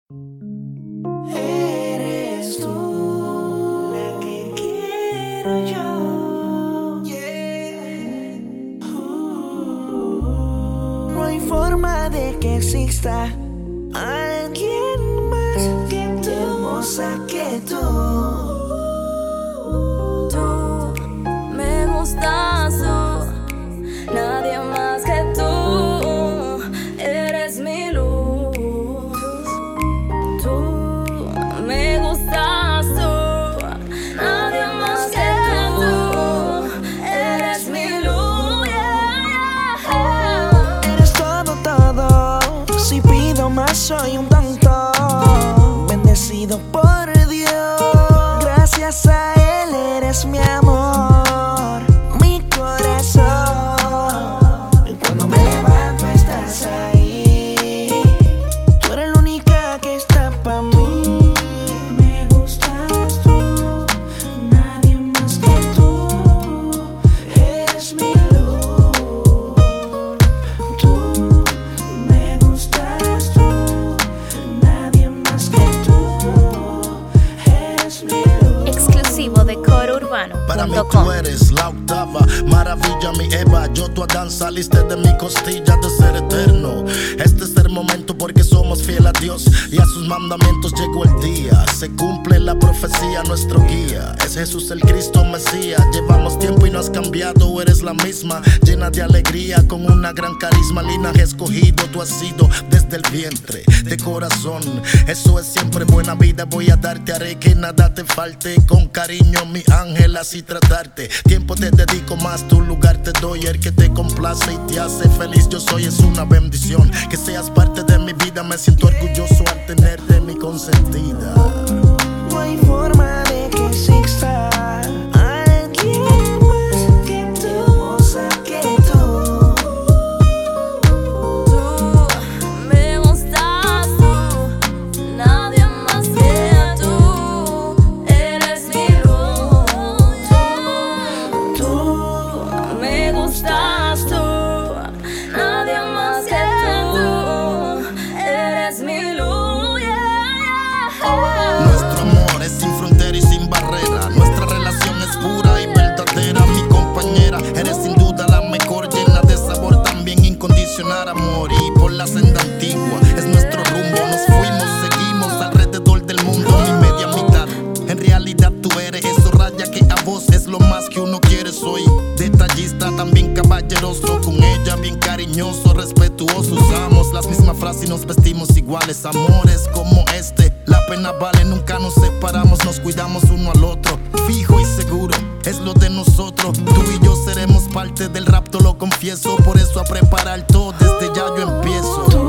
Eres tú la que quiero yo. Yeah. No hay forma de que exista alguien más que tú, hermosa que tú. Tú me gustas, tú, nadie más que tú. Eres mi luz. Tú me gustas, tú, nadie más que tú. Eres mi luz. Yeah, yeah. Eres todo, todo. Si pido más soy un tonto. Bendecido por Dios. Gracias a Él eres mi amor, mi corazón. Y cuando me levanto estás ahí. Tú eres la única que está pa' mí. Me gustas tú, nadie más que tú. Eres mi luz. Tú me gustas tú, nadie más que tú. Eres mi luz. Exclusivo de CoroUrbano.com. Para mí tú eres la octava maravilla, mi Eva. Yo tu Adán, saliste de mi costilla de ser eterno. Este es el momento porque somos fiel a Dios y a sus mandamientos llegó el día. Se cumple la profecía, nuestro guía es Jesús el Cristo Mesías. Llevamos tiempo y no has cambiado, eres la misma, llena de alegría, con una gran carisma. Linaje escogido, tú has sido desde el vientre de corazón. Eso es siempre buena vida, voy a darte, haré que nada te falte. Con cariño, mi ángel, así tratarte. Tiempo te dedico más, tu lugar te doy. El que te complace y te hace feliz, yo soy, es una bendición. Que seas parte de mi vida, me siento orgulloso al tenerte mi consentida. No hay forma de que exista alguien más que tú, hermosa que tú. Tú me gustas, tú, nadie más que tú. Eres mi luz. Tú me gustas, tú, nadie más que tú. Eres mi luz. Yeah. Nuestro amor es sin frontera y sin barrera. Nuestra relación es pura y verdadera. Mi compañera, eres sin duda la mejor, llena de sabor, también incondicional amor. Y por la senda antigua es nuestro rumbo. Nos fuimos, seguimos alrededor del mundo, mi media mitad. En realidad tú eres eso, raya que a vos es lo más que uno quiere. Soy detallista, también caballeroso, con ella bien cariñoso, respetuoso. Usamos las mismas frases y nos vestimos iguales. Amores como este, la pena vale, nunca nos separamos, nos cuidamos uno al otro. Fijo y seguro, es lo de nosotros. Tú y yo seremos parte del rapto, lo confieso. Por eso a preparar todo, desde ya yo empiezo. Tú